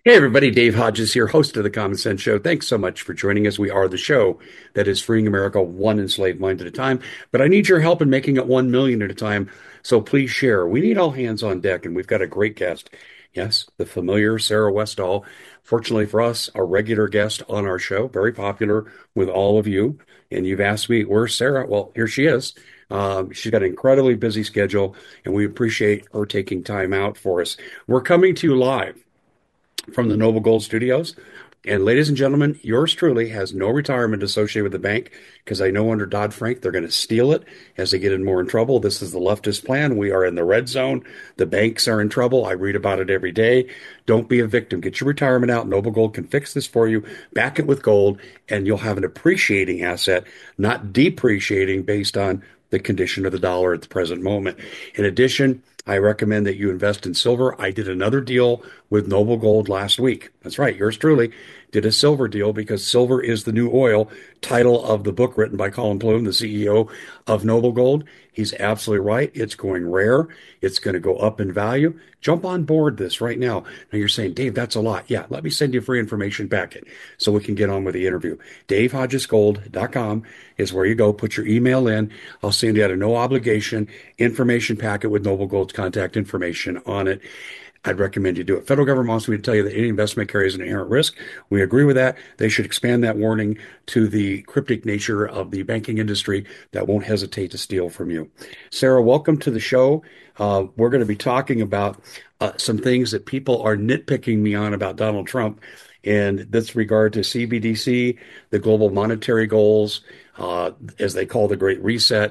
Hey everybody, Dave Hodges here, host of the Common Sense Show. Thanks so much for joining us. We are the show that is freeing America one enslaved mind at a time, but I need your help in making it 1 million at a time. So please share. We need all hands on deck, and we've got a great guest. Yes, the familiar Sarah Westall. Fortunately for us, a regular guest on our show, very popular with all of you. And you've asked me, where's Sarah? Well, here she is. She's got an incredibly busy schedule, and we appreciate her taking time out for us. We're coming to you live from the Noble Gold Studios. And ladies and gentlemen, yours truly has no retirement associated with the bank because I know under Dodd-Frank they're going to steal it as they get in more in trouble. This is the leftist plan. We are in the red zone. The banks are in trouble. I read about it every day. Don't be a victim. Get your retirement out. Noble Gold can fix this for you. Back it with gold, and you'll have an appreciating asset, not depreciating based on the condition of the dollar at the present moment. In addition, I recommend that you invest in silver. I did another deal with Noble Gold last week. That's right, yours truly did a silver deal because silver is the new oil, title of the book written by Colin Plume, the CEO of Noble Gold. He's absolutely right. It's going rare. It's going to go up in value. Jump on board this right now. Now you're saying, Dave, that's a lot. Yeah, let me send you a free information packet so we can get on with the interview. DaveHodgesGold.com is where you go. Put your email in. I'll send you out a no obligation information packet with Noble Gold's contact information on it. I'd recommend you do it. Federal government wants me to tell you that any investment carries an inherent risk. We agree with that. They should expand that warning to the cryptic nature of the banking industry that won't hesitate to steal from you. Sarah, welcome to the show. We're going to be talking about some things that people are nitpicking me on about Donald Trump, and that's regard to CBDC, the global monetary goals, as they call the Great Reset.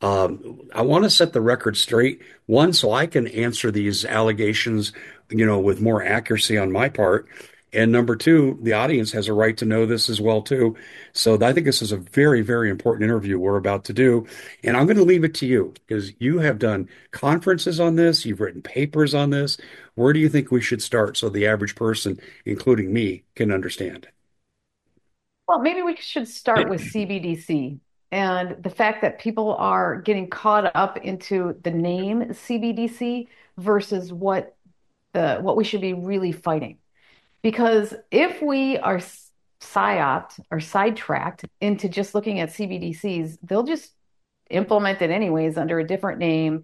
I want to set the record straight. One, so I can answer these allegations, with more accuracy on my part. And number two, the audience has a right to know this as well, too. So I think this is a very, very important interview we're about to do. And I'm going to leave it to you because you have done conferences on this. You've written papers on this. Where do you think we should start so the average person, including me, can understand? Well, maybe we should start with CBDC and the fact that people are getting caught up into the name CBDC versus what we should be really fighting. Because if we are psyoped or sidetracked into just looking at CBDCs, they'll just implement it anyways under a different name.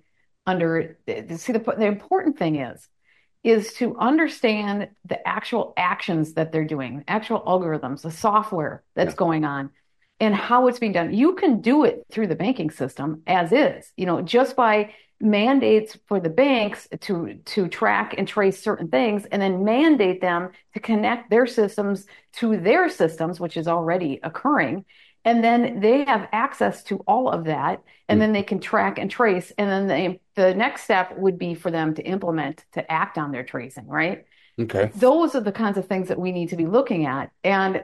The important thing is to understand the actual actions that they're doing, actual algorithms, the software that's Yeah. going on, and how it's being done. You can do it through the banking system as is, just by mandates for the banks to track and trace certain things, and then mandate them to connect their systems to their systems, which is already occurring. And then they have access to all of that, and Mm. then they can track and trace. And then the next step would be for them to implement, to act on their tracing, right? Okay. Those are the kinds of things that we need to be looking at. And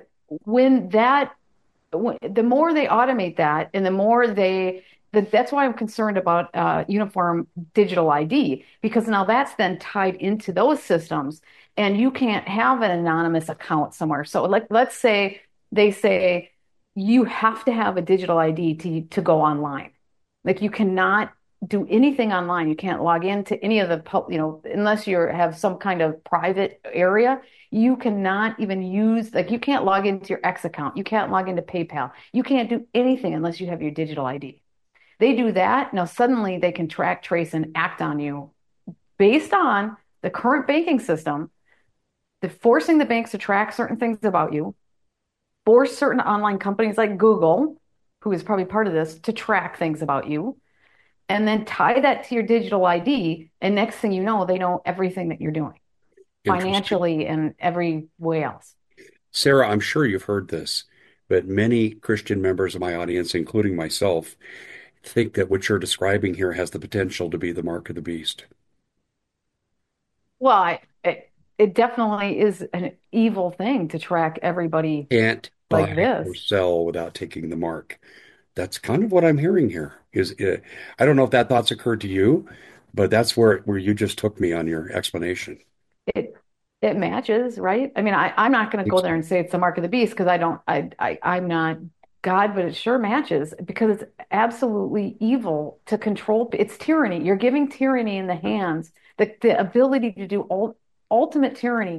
the more they automate that, and the more that's why I'm concerned about uniform digital ID, because now that's then tied into those systems, and you can't have an anonymous account somewhere. So, like, let's say they say you have to have a digital ID to go online. Like, you cannot do anything online. You can't log into any of unless you have some kind of private area. You cannot even use, like, you can't log into your X account. You can't log into PayPal. You can't do anything unless you have your digital ID. They do that. Now, suddenly they can track, trace, and act on you based on the current banking system. They're forcing the banks to track certain things about you, force certain online companies like Google, who is probably part of this, to track things about you, and then tie that to your digital ID. And next thing you know, they know everything that you're doing Interesting. financially and every way else. Sarah, I'm sure you've heard this, but many Christian members of my audience, including myself, think that what you're describing here has the potential to be the mark of the beast. Well, it definitely is an evil thing to track everybody Can't like buy or this. sell without taking the mark. That's kind of what I'm hearing here. I don't know if that thought's occurred to you, but that's where you just took me on your explanation. It it matches, right? I mean, I'm not going to Think go there so. and say it's the mark of the beast because I'm not God, but it sure matches because it's absolutely evil to control. It's tyranny. You're giving tyranny in the hands, the ability to do ultimate tyranny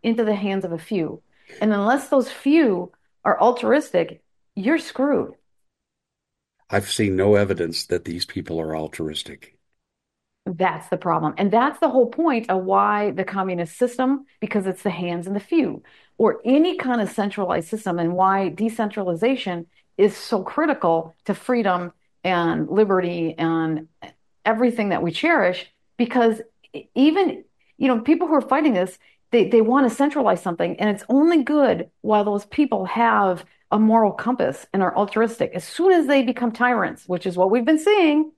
into the hands of a few. And unless those few are altruistic, you're screwed. I've seen no evidence that these people are altruistic. That's the problem. And that's the whole point of why the communist system, because it's the hands and the few, or any kind of centralized system, and why decentralization is so critical to freedom and liberty and everything that we cherish. Because even, people who are fighting this, they want to centralize something, and it's only good while those people have a moral compass and are altruistic. As soon as they become tyrants, which is what we've been seeing,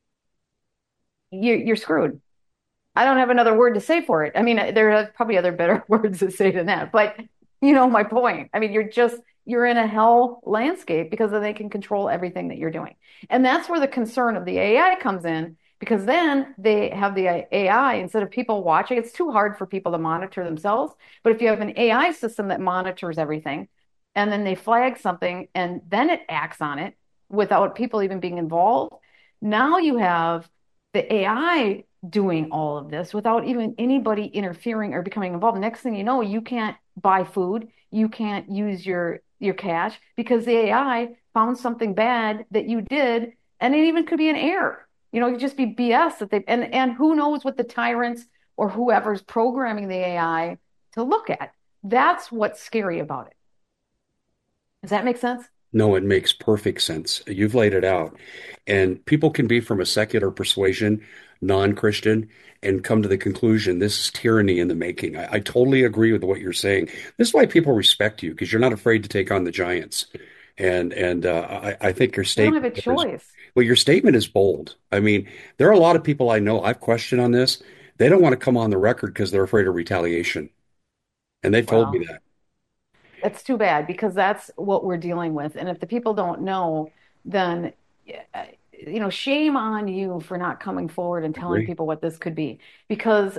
you're screwed. I don't have another word to say for it. I mean, there are probably other better words to say than that, but you know my point. I mean, you're in a hell landscape because then they can control everything that you're doing. And that's where the concern of the AI comes in, because then they have the AI instead of people watching. It's too hard for people to monitor themselves. But if you have an AI system that monitors everything and then they flag something and then it acts on it without people even being involved, now you have the AI doing all of this without even anybody interfering or becoming involved. Next thing you know, you can't buy food, you can't use your cash because the AI found something bad that you did, and it even could be an error. It could just be BS that they and who knows what the tyrants or whoever's programming the AI to look at. That's what's scary about it. Does that make sense? No, it makes perfect sense. You've laid it out. And people can be from a secular persuasion, non-Christian, and come to the conclusion this is tyranny in the making. I totally agree with what you're saying. This is why people respect you, because you're not afraid to take on the giants. And I think your They don't have statement a is, choice. well, your statement is bold. I mean, there are a lot of people I know I've questioned on this. They don't want to come on the record because they're afraid of retaliation. And they've told me Well, that. that's too bad because that's what we're dealing with. And if the people don't know, then, shame on you for not coming forward and telling Agree. people what this could be. Because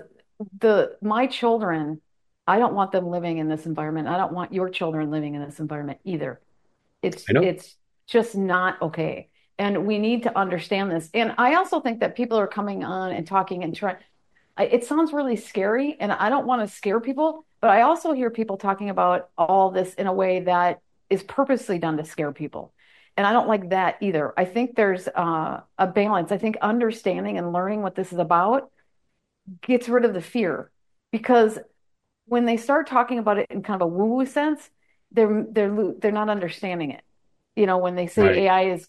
my children, I don't want them living in this environment. I don't want your children living in this environment either. I It's know. it's just not okay. And we need to understand this. And I also think that people are coming on and talking and trying. It sounds really scary, and I don't want to scare people, but I also hear people talking about all this in a way that is purposely done to scare people. And I don't like that either. I think there's a balance. I think understanding and learning what this is about gets rid of the fear, because when they start talking about it in kind of a woo-woo sense, they're not understanding it. When they say Right. AI is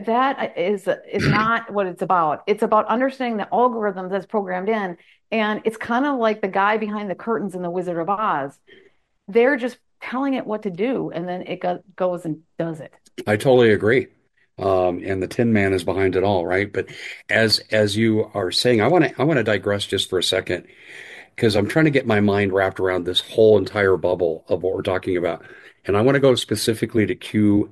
that is not what it's about. It's about understanding the algorithm that's programmed in, and it's kind of like the guy behind the curtains in The Wizard of Oz. They're just telling it what to do, and then it goes and does it. I totally agree. And the Tin Man is behind it all, right? But as you are saying, I want to digress just for a second because I'm trying to get my mind wrapped around this whole entire bubble of what we're talking about. And I want to go specifically to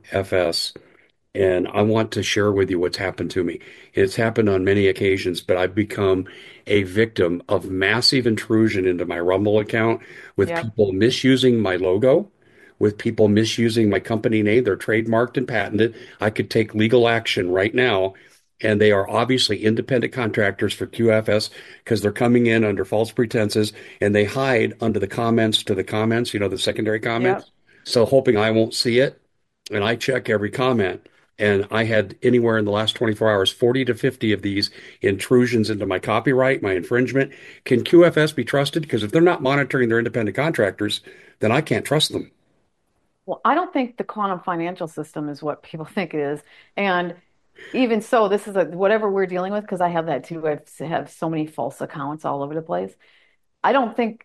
QFS, and I want to share with you what's happened to me. It's happened on many occasions, but I've become a victim of massive intrusion into my Rumble account with Yep. people misusing my logo, with people misusing my company name. They're trademarked and patented. I could take legal action right now. And they are obviously independent contractors for QFS because they're coming in under false pretenses and they hide under the comments to the comments, the secondary Yep. comments. So hoping I won't see it. And I check every comment. And I had anywhere in the last 24 hours, 40 to 50 of these intrusions into my copyright, my infringement. Can QFS be trusted? Because if they're not monitoring their independent contractors, then I can't trust them. Well, I don't think the quantum financial system is what people think it is. And even so, this is whatever we're dealing with, because I have that too. I have so many false accounts all over the place. I don't think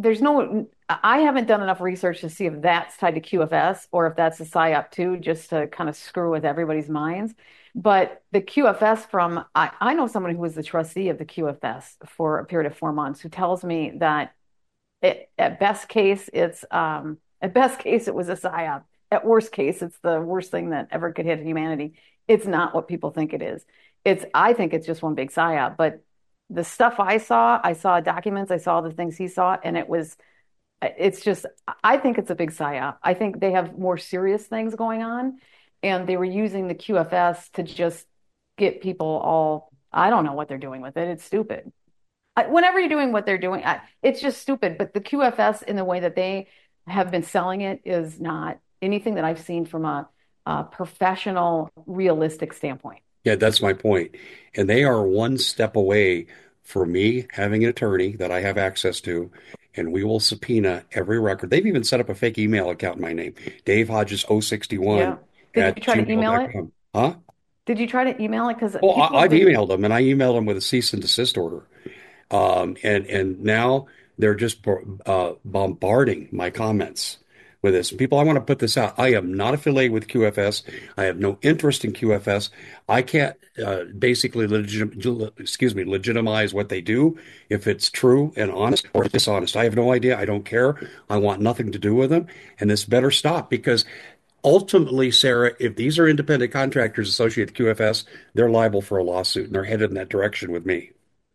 I haven't done enough research to see if that's tied to QFS or if that's a PSYOP too, just to kind of screw with everybody's minds. But the QFS I know someone who was the trustee of the QFS for a period of 4 months who tells me that at best case, it was a PSYOP. At worst case, it's the worst thing that ever could hit humanity. It's not what people think it is. I think it's just one big PSYOP, but the stuff I saw documents, I saw the things he saw, and it's just, I think it's a big psyop. I think they have more serious things going on, and they were using the QFS to just get people all, I don't know what they're doing with it. It's stupid. Whenever you're doing what they're doing, it's just stupid. But the QFS in the way that they have been selling it is not anything that I've seen from a professional, realistic standpoint. Yeah, that's my point. And they are one step away from me having an attorney that I have access to, and we will subpoena every record. They've even set up a fake email account in my name, Dave Hodges Yeah. 061 Did you at try to email it? gmail.com. Huh? Did you try to email it? Because Well, people have I've been, emailed them, and I emailed them with a cease and desist order. And now they're just bombarding my comments with this. People, I want to put this out. I am not affiliated with QFS. I have no interest in QFS. I can't basically legitimize what they do if it's true and honest or dishonest. I have no idea. I don't care. I want nothing to do with them. And this better stop because ultimately, Sarah, if these are independent contractors associated with QFS, they're liable for a lawsuit and they're headed in that direction with me.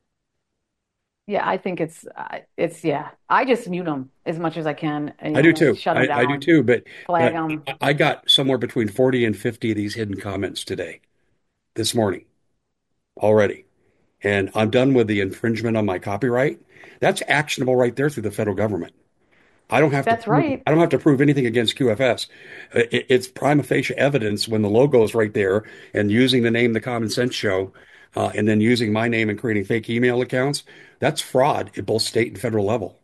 yeah, I think yeah. I just mute them as much as I can, and, I do just too. shut them I do down, too. But flag them. I got somewhere between 40 and 50 of these hidden comments today, this morning already. And I'm done with the infringement on my copyright. That's actionable right there through the federal government. That's right. I don't have to prove anything against QFS. It's prima facie evidence when the logo is right there and using the name The Common Sense Show, and then using my name and creating fake email accounts. That's fraud at both state and federal level.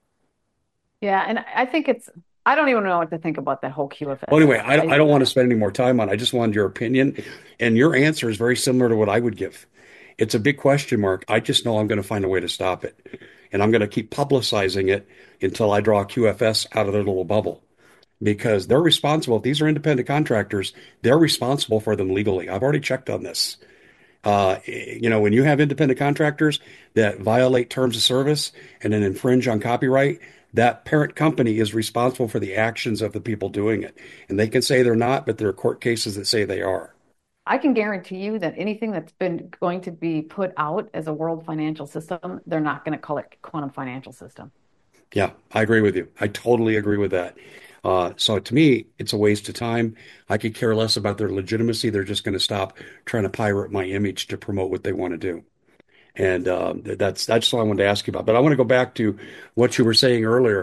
Yeah, and I think I don't even know what to think about that whole Well, QFS anyway, stuff. I don't want to spend any more time on it. I just wanted your opinion. And your answer is very similar to what I would give. It's a big question mark. I just know I'm going to find a way to stop it. And I'm going to keep publicizing it until I draw QFS out of their little bubble because they're responsible. If these are independent contractors, they're responsible for them legally. I've already checked on this. When you have independent contractors that violate terms of service and then infringe on copyright, that parent company is responsible for the actions of the people doing it. And they can say they're not, but there are court cases that say they are. I can guarantee you that anything that's been going to be put out as a world financial system, they're not going to call it quantum financial system. Yeah, I agree with you. I totally agree with that. So to me, it's a waste of time. I could care less about their legitimacy. They're just going to stop trying to pirate my image to promote what they want to do. And that's all I wanted to ask you about. But I want to go back to what you were saying earlier.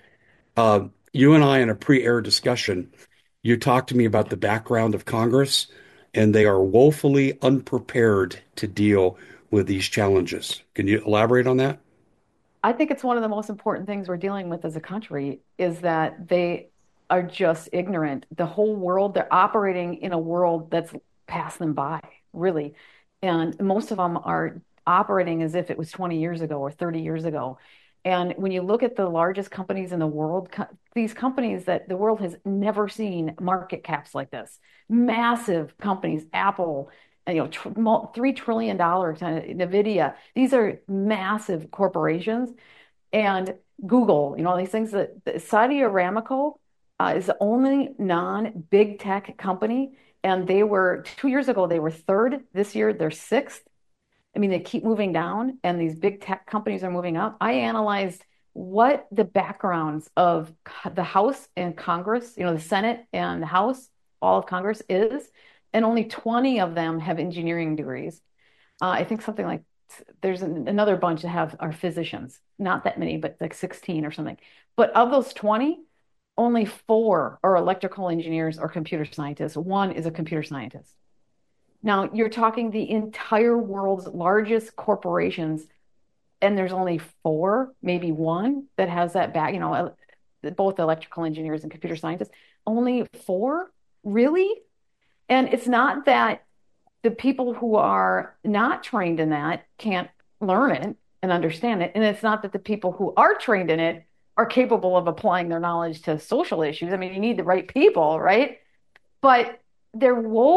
You and I, in a pre-air discussion, you talked to me about the background of Congress, and they are woefully unprepared to deal with these challenges. Can you elaborate on that? I think it's one of the most important things we're dealing with as a country is that they are just ignorant. The whole world, they're operating in a world that's passed them by, really. And most of them are operating as if it was 20 years ago or 30 years ago. And when you look at the largest companies in the world, these companies that the world has never seen market caps like this, massive companies, Apple, $3 trillion kind of NVIDIA. These are massive corporations. And Google, these things that Saudi Aramco is the only non-big tech company. And 2 years ago, they were third. This year, they're sixth. I mean, they keep moving down, and these big tech companies are moving up. I analyzed what the backgrounds of the House and Congress, the Senate and the House, all of Congress is, and only 20 of them have engineering degrees. I think something like there's another bunch that are physicians, not that many, but like 16 or something. But of those 20, only four are electrical engineers or computer scientists. One is a computer scientist. Now you're talking the entire world's largest corporations, and there's only four, maybe one that has that back, both electrical engineers and computer scientists. Only four? Really? And it's not that the people who are not trained in that can't learn it and understand it. And it's not that the people who are trained in it are capable of applying their knowledge to social issues. I mean, you need the right people, right? But they're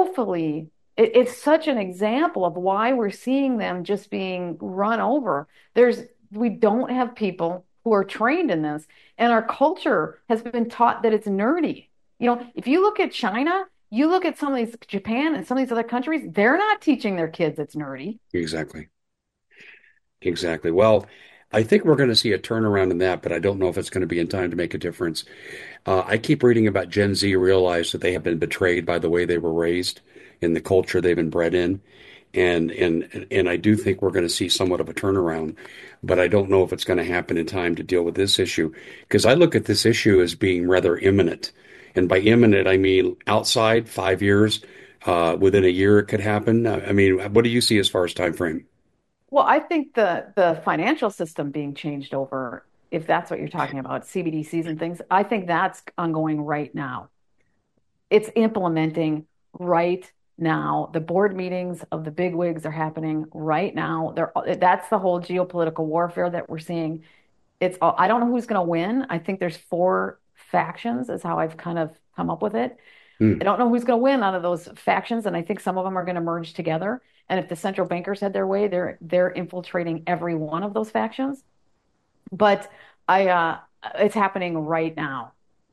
it's such an example of why we're seeing them just being run over. We don't have people who are trained in this, and our culture has been taught that it's nerdy. If you look at China, you look at some of these Japan and some of these other countries, they're not teaching their kids it's nerdy. Exactly. Exactly. Well, I think we're going to see a turnaround in that, but I don't know if it's going to be in time to make a difference. I keep reading about Gen Z realize that they have been betrayed by the way they were raised in the culture they've been bred in. And I do think we're going to see somewhat of a turnaround, but I don't know if it's going to happen in time to deal with this issue because I look at this issue as being rather imminent. And by imminent, I mean outside 5 years, within a year it could happen. I mean, what do you see as far as time frame? Well, I think the financial system being changed over, if that's what you're talking about, CBDCs and things, I think that's ongoing right now. It's implementing right now. The board meetings of the bigwigs are happening right now. That's the whole geopolitical warfare that we're seeing. I don't know who's going to win. I think there's four factions, is how I've kind of come up with it. I Hmm. don't know who's going to win out of those factions, and I think some of them are going to merge together. And if the central bankers had their way, they're infiltrating every one of those factions. But it's happening right now.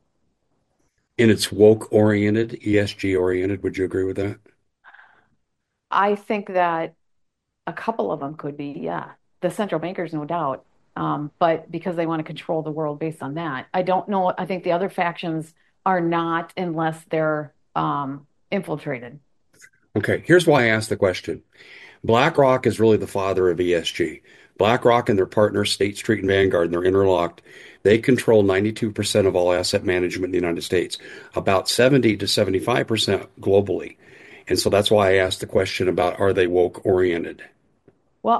And it's woke oriented, ESG oriented. Would you agree with that? I think that a couple of them could be, yeah. The central bankers, no doubt. But because they want to control the world based on that. I don't know. I think the other factions are not unless they're infiltrated. Okay, here's why I asked the question. BlackRock is really the father of ESG. BlackRock and their partners, State Street and Vanguard, and they're interlocked. They control 92% of all asset management in the United States, about 70 to 75% globally. And so that's why I asked the question about are they woke oriented? Well,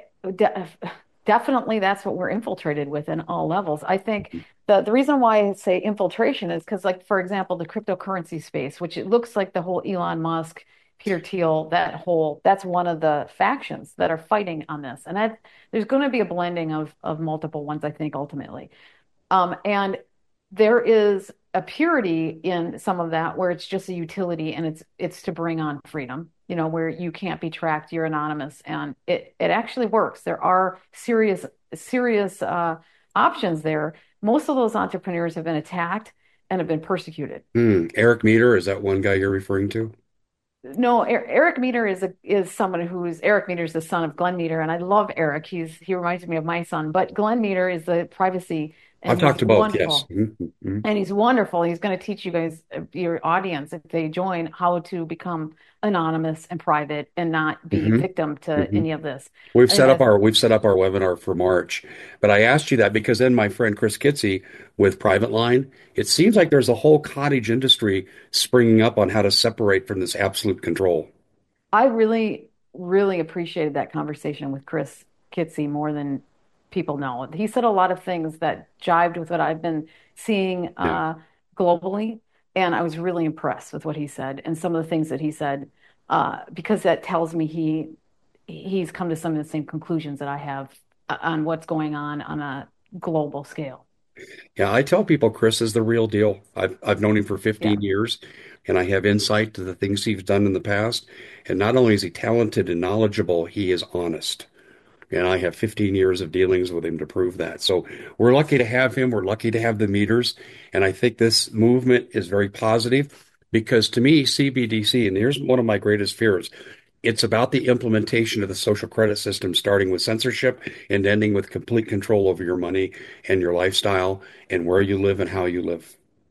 de definitely that's what we're infiltrated with in all levels. I think the reason why I say infiltration is because, like, for example, the cryptocurrency space, which it looks like the whole Elon Musk, Peter Thiel, that's one of the factions that are fighting on this. And there's going to be a blending of multiple ones, I think, ultimately. And there is a purity in some of that where it's just a utility and it's to bring on freedom, where you can't be tracked, you're anonymous, and it actually works. There are serious options there. Most of those entrepreneurs have been attacked and have been persecuted. Eric Meter, is that one guy you're referring to? No, Eric Meter is someone who's Eric Meter is the son of Glenn Meter, and I love Eric. He reminds me of my son. But Glenn Meter is the privacy, I've and talked he's to both, yes. wonderful. And he's wonderful. He's going to teach you guys, your audience, if they join, how to become anonymous and private and not be Hmm. victim to Hmm. any of this. We've I think set up that's our webinar for March, but I asked you that because then my friend Chris Kitsy with Private Line, it seems like there's a whole cottage industry springing up on how to separate from this absolute control. I really, really appreciated that conversation with Chris Kitsy more than people know. He said a lot of things that jived with what I've been seeing Yeah. globally, and I was really impressed with what he said and some of the things that he said, because that tells me he's come to some of the same conclusions that I have on what's going on a global scale. Yeah, I tell people Chris is the real deal. I've known him for Yeah. 15 years and I have insight to the things he's done in the past. And not only is he talented and knowledgeable, he is honest. And I have 15 years of dealings with him to prove that. So we're lucky to have him. We're lucky to have the meters. And I think this movement is very positive because to me, CBDC, and here's one of my greatest fears, it's about the implementation of the social credit system, starting with censorship and ending with complete control over your money and your lifestyle and where you live and how you live.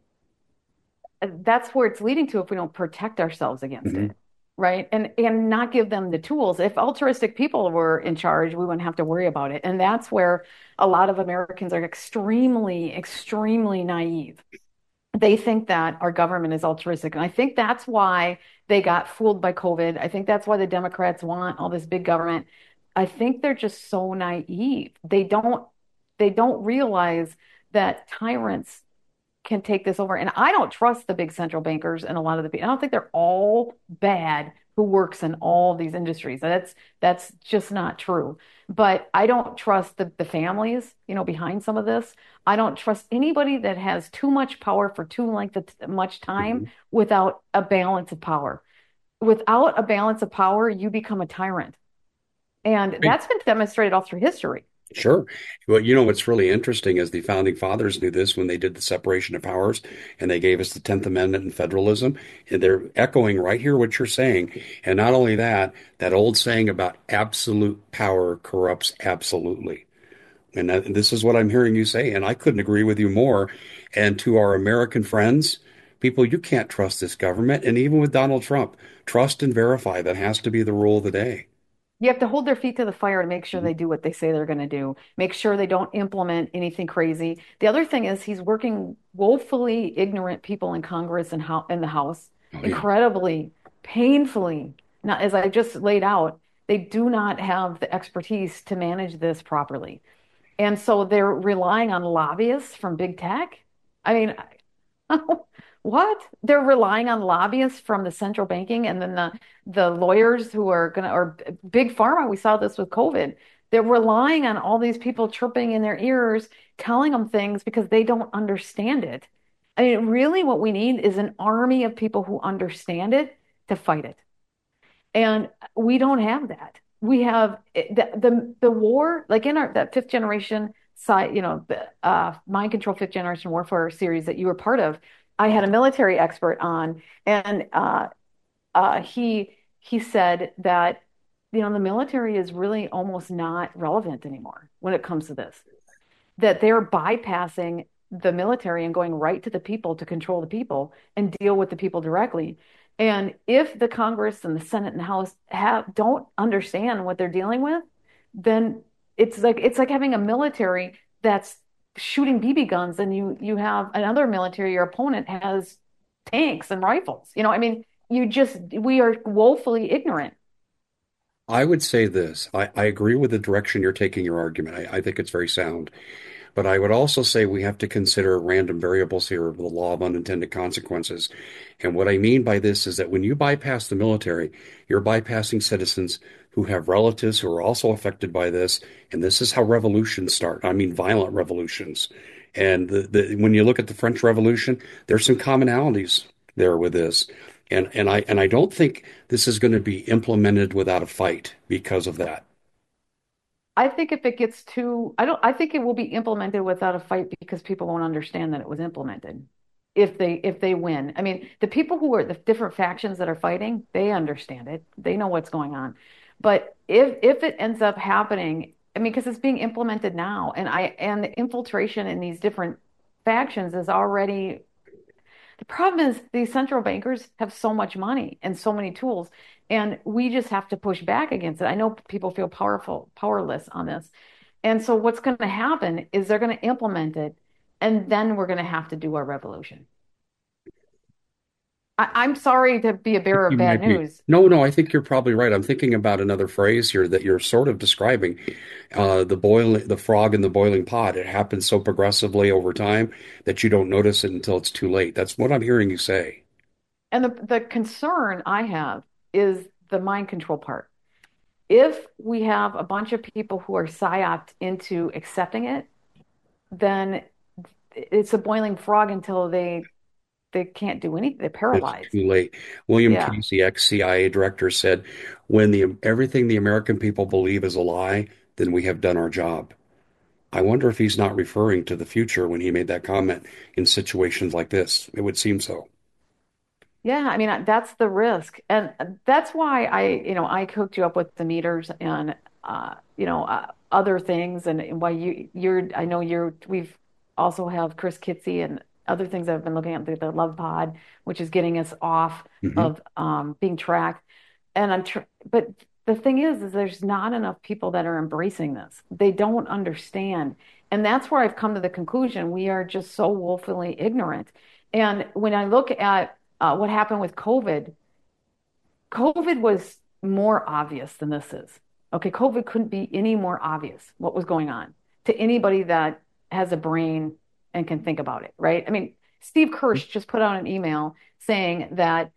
That's where it's leading to if we don't protect ourselves against Hmm. it, right? And not give them the tools. If altruistic people were in charge, we wouldn't have to worry about it. And that's where a lot of Americans are extremely, extremely naive. They think that our government is altruistic. And I think that's why they got fooled by COVID. I think that's why the Democrats want all this big government. I think they're just so naive. They don't realize that tyrants can take this over. And I don't trust the big central bankers and a lot of the people. I don't think they're all bad who works in all these industries. That's just not true. But I don't trust the families, behind some of this. I don't trust anybody that has too much power for too much time Hmm. without a balance of power. Without a balance of power, you become a tyrant. And that's been demonstrated all through history. Sure. Well, you know what's really interesting is the founding fathers knew this when they did the separation of powers and they gave us the 10th Amendment and federalism. And they're echoing right here what you're saying. And not only that, that old saying about absolute power corrupts absolutely. And this is what I'm hearing you say. And I couldn't agree with you more. And to our American friends, people, you can't trust this government. And even with Donald Trump, trust and verify. That has to be the rule of the day. You have to hold their feet to the fire to make sure they do what they say they're going to do. Make sure they don't implement anything crazy. The other thing is he's working woefully ignorant people in Congress and how in the House, Oh, yeah. incredibly, painfully. Now, as I just laid out, they do not have the expertise to manage this properly. And so they're relying on lobbyists from big tech. I mean, what? They're relying on lobbyists from the central banking and then the lawyers who are gonna or big pharma. We saw this with COVID. They're relying on all these people chirping in their ears, telling them things because they don't understand it. I mean, really, what we need is an army of people who understand it to fight it. And we don't have that. We have the war, like in our that fifth generation side, the mind control fifth generation warfare series that you were part of. I had a military expert on, and he said that the military is really almost not relevant anymore when it comes to this. That they're bypassing the military and going right to the people to control the people and deal with the people directly. And if the Congress and the Senate and the House don't understand what they're dealing with, then it's like having a military that's shooting BB guns and you have another military, your opponent has tanks and rifles. I mean, we are woefully ignorant. I would say this. I agree with the direction you're taking your argument. I think it's very sound. But I would also say we have to consider random variables here of the law of unintended consequences. And what I mean by this is that when you bypass the military, you're bypassing citizens who have relatives who are also affected by this. And this is how revolutions start. I mean, violent revolutions. And when you look at the French Revolution, there's some commonalities there with this. And I don't think this is going to be implemented without a fight because of that. I think if it gets too, I think it will be implemented without a fight because people won't understand that it was implemented. If they win. I mean, the people who are the different factions that are fighting, they understand it. They know what's going on. But if it ends up happening, I mean, because it's being implemented now, and the infiltration in these different factions is already the problem is these central bankers have so much money and so many tools, and we just have to push back against it. I know people feel powerless on this. And so what's going to happen is they're going to implement it, and then we're going to have to do our revolution. I'm sorry to be a bearer of You bad might be. news. No, no, I think you're probably right. I'm thinking about another phrase here that you're sort of describing. The frog in the boiling pot. It happens so progressively over time that you don't notice it until it's too late. That's what I'm hearing you say. And the concern I have is the mind control part. If we have a bunch of people who are psyoped into accepting it, then it's a boiling frog until they can't do anything. They're It's paralyzed. too late. William Yeah. Casey, ex-CIA director, said, "When everything the American people believe is a lie, then we have done our job." I wonder if he's not referring to the future when he made that comment in situations like this. It would seem so. Yeah, I mean that's the risk, and that's why I hooked you up with the meters and other things, and why you're I know we've also have Chris Kitsy and other things that I've been looking at the Love Pod, which is getting us off Hmm. of being tracked, and but the thing is there's not enough people that are embracing this. They don't understand, and that's where I've come to the conclusion we are just so woefully ignorant. And when I look at what happened with COVID, COVID was more obvious than this is. Okay, COVID couldn't be any more obvious what was going on to anybody that has a brain and can think about it, right? I mean, Steve Kirsch just put out an email saying that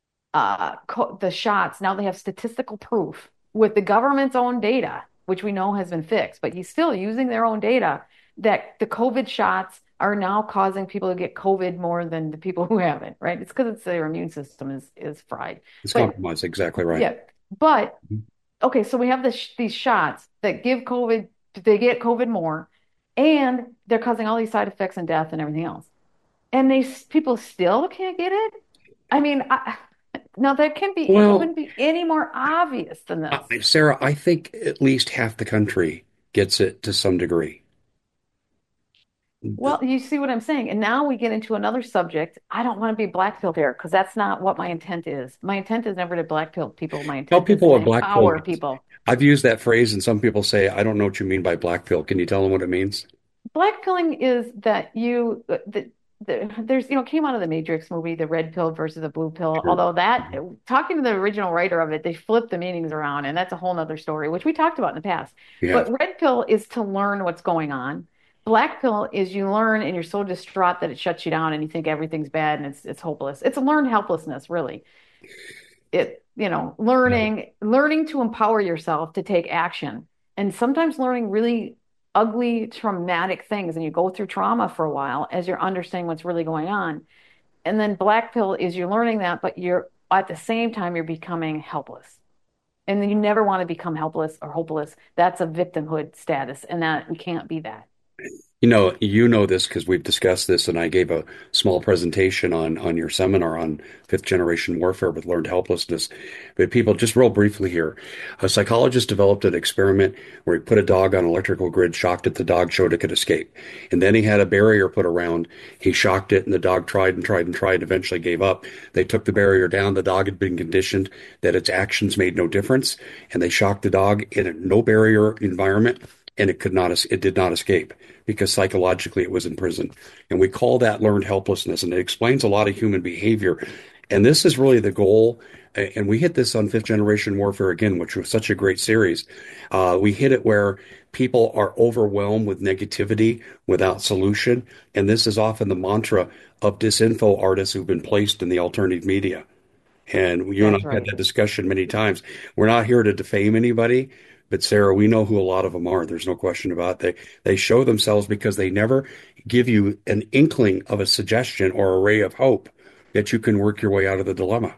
the shots now they have statistical proof with the government's own data, which we know has been fixed, but he's still using their own data that the COVID shots are now causing people to get COVID more than the people who haven't, right? It's because it's their immune system is fried. It's But compromised. Exactly right. yeah, but okay, so we have these shots that give COVID, they get COVID more, and they're causing all these side effects and death and everything else. And people still can't get it. I mean, now that can be, it Well, couldn't be any more obvious than this. Sarah, I think at least half the country gets it to some degree. Well, you see what I'm saying? And now we get into another subject. I don't want to be black pilled here because that's not what my intent is. My intent is never to black pill people. My Tell intent is people to what black pill empower means. people. I've used that phrase, and some people say, I don't know what you mean by black pill. Can you tell them what it means? Black pilling is that there's, came out of the Matrix movie, the red pill versus the blue pill. Sure. Although that, talking to the original writer of it, they flipped the meanings around, and that's a whole nother story, which we talked about in the past. Yeah. But red pill is to learn what's going on. Black pill is you learn and you're so distraught that it shuts you down and you think everything's bad and it's hopeless. It's a learned helplessness, really. Yeah. Learning to empower yourself to take action, and sometimes learning really ugly traumatic things, and you go through trauma for a while as you're understanding what's really going on. And then black pill is you're learning that, but you're at the same time you're becoming helpless, and then you never want to become helpless or hopeless. That's a victimhood status, and that we can't be that. You know this because we've discussed this, and I gave a small presentation on your seminar on fifth generation warfare with learned helplessness. But people, just real briefly here, a psychologist developed an experiment where he put a dog on an electrical grid, shocked it, the dog showed it could escape, and then he had a barrier put around. He shocked it, and the dog tried and tried and tried, eventually gave up. They took the barrier down. The dog had been conditioned that its actions made no difference, and they shocked the dog in a no barrier environment, and it did not escape because psychologically it was in prison. And we call that learned helplessness. And it explains a lot of human behavior. And this is really the goal. And we hit this on Fifth Generation Warfare again, which was such a great series. We hit it where people are overwhelmed with negativity without solution. And this is often the mantra of disinfo artists who've been placed in the alternative media. And you and I That's have had right. that discussion many times. We're not here to defame anybody, but Sarah, we know who a lot of them are. There's no question about it. They show themselves because they never give you an inkling of a suggestion or a ray of hope that you can work your way out of the dilemma.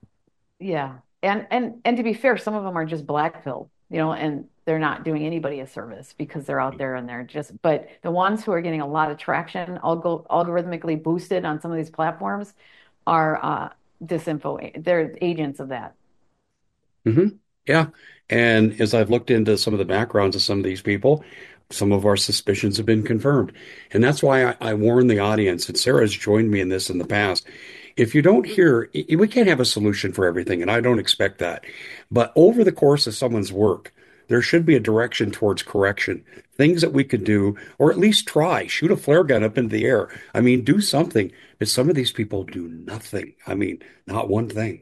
Yeah. And to be fair, some of them are just black pilled, and they're not doing anybody a service because they're out there and they're just, but the ones who are getting a lot of traction, algorithmically boosted on some of these platforms are disinfo. They're agents of that. Hmm. Yeah. And as I've looked into some of the backgrounds of some of these people, some of our suspicions have been confirmed. And that's why I warn the audience, and Sarah's joined me in this in the past. If you don't hear, we can't have a solution for everything, and I don't expect that. But over the course of someone's work, there should be a direction towards correction, things that we could do, or at least try, shoot a flare gun up into the air. I mean, do something. But some of these people do nothing. I mean, not one thing.